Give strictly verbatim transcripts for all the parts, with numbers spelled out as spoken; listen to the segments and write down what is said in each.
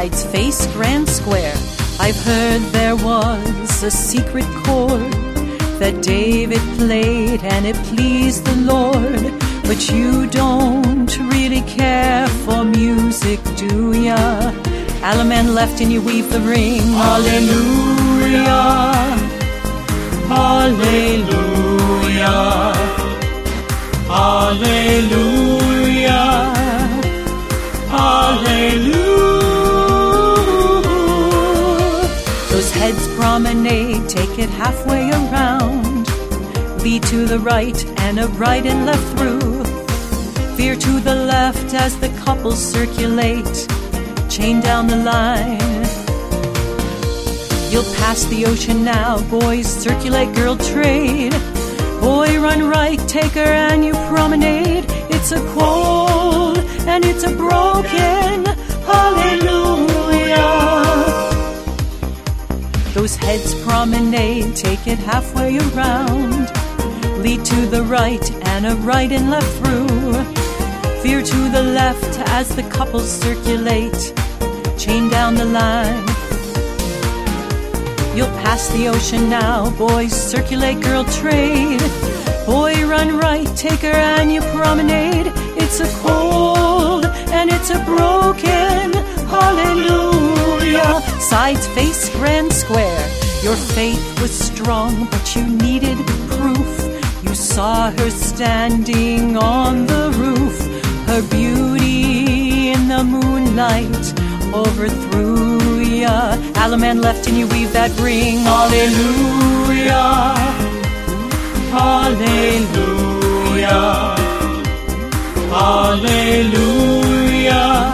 sides face grand square. I've heard there was a secret chord that David played and it pleased the Lord. But you don't really care for music, do ya? Alaman left and you weave the ring. Hallelujah, hallelujah, hallelujah, hallelujah. Those heads promenade, take it halfway around. Lead to the right and a right and left through. Veer to the left as the couples circulate. Chain down the line. You'll pass the ocean now. Boys circulate, girl trade. Boy run right, take her and you promenade. It's a cold and it's a broken hallelujah. Those heads promenade, take it halfway around. Lead to the right and a right and left through. Veer to the left as the couples circulate. Chain down the line. You'll pass the ocean now. Boys circulate, girl trade. Boy run right, take her and you promenade. It's a cold and it's a broken hallelujah. Sides face grand square. Your faith was strong, but you needed proof. You saw her standing on the roof. Her beauty in the moonlight overthrew ya. Alaman left and you weave that ring. Hallelujah, hallelujah, hallelujah,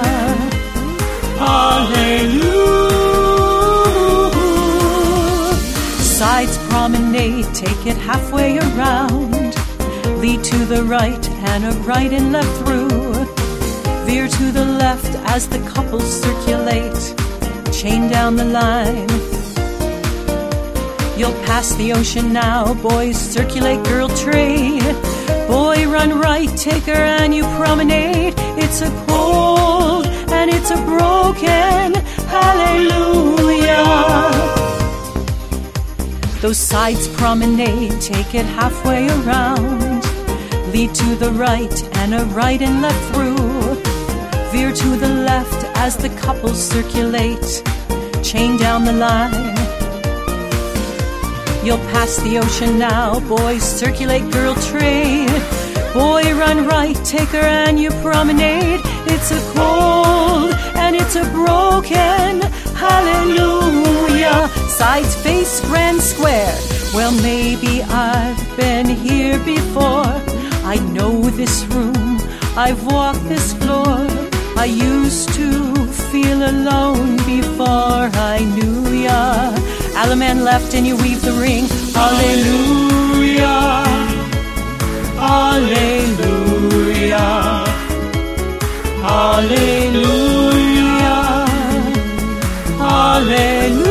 hallelujah. Sides promenade, take it halfway around. Lead to the right and a right and left through. Veer to the left as the couples circulate. Chain down the line. You'll pass the ocean now. Boys circulate, girl trade. Boy run right, take her and you promenade. It's a cold and it's a broken hallelujah. Those sides promenade, take it halfway around. Lead to the right and a right and left through. Veer to the left as the couples circulate. Chain down the line. You'll pass the ocean now. Boys circulate, girl trade. Boy run right, take her and you promenade. It's a cold and it's a broken hallelujah. Sides face grand square. Well, maybe I've been here before. I know this room, I've walked this floor. I used to feel alone before I knew ya. Alaman left and you weave the ring. Hallelujah, hallelujah, hallelujah, hallelujah.